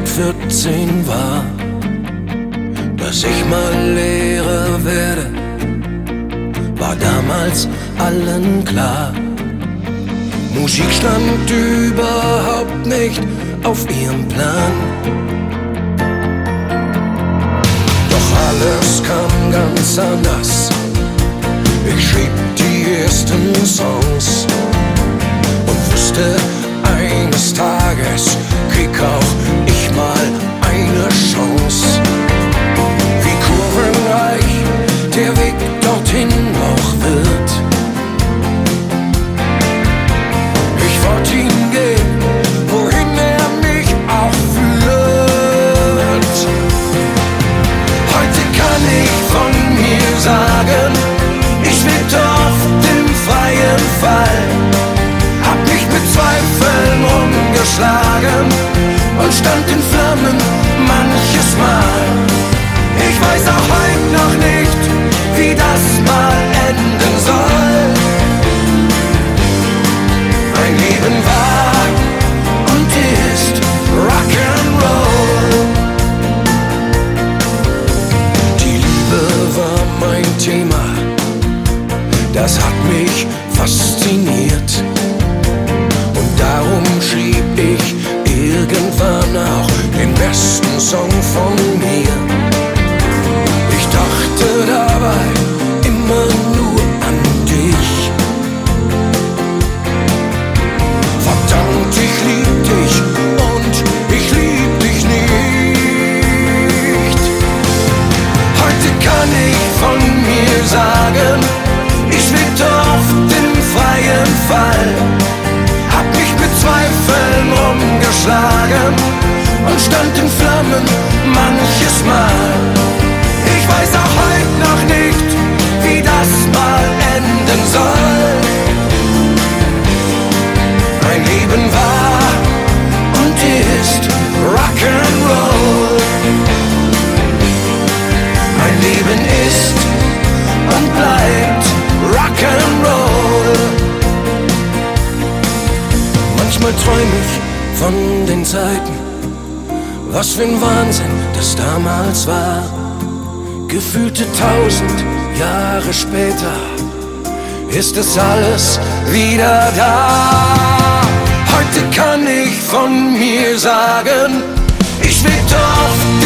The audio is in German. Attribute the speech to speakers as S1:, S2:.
S1: 14 war, dass ich mal Lehrer werde, war damals allen klar. Musik stand überhaupt nicht auf ihrem Plan. Doch alles kam ganz anders. Ich schrieb die ersten Songs und wusste, eines Tages krieg auch ich mal eine Chance. Wie kurvenreich der Weg dorthin auch wird. Ich wollte ihn gehen, wohin er mich auch führt. Heute kann ich von mir sagen, ich lebte oft im freien Fall, hab mich mit Zweifeln umgeschlagen und stand in Flammen manches Mal. Ich weiß auch heute noch nicht, wie das mal enden soll. Mein Leben war und ist Rock'n'Roll. Die Liebe war mein Thema, das hat mich fasziniert. Und darum schrieb ich irgendwann auch den besten Song von mir. Ich dachte dabei immer nur an dich. Verdammt, ich lieb dich und ich lieb dich nicht. Heute kann ich von mir sagen, ich lebte oft im freien Fall, hab mich mit Zweifeln umgeschlagen und stand in Flammen manches Mal. Ich weiß auch heute noch nicht, wie das mal enden soll. Mein Leben war und ist Rock'n'Roll. Mein Leben ist und bleibt Rock'n'Roll. Manchmal träum ich von den Zeiten, was für ein Wahnsinn das damals war. Gefühlte 1000 Jahre später ist es alles wieder da. Heute kann ich von mir sagen, ich lebte oft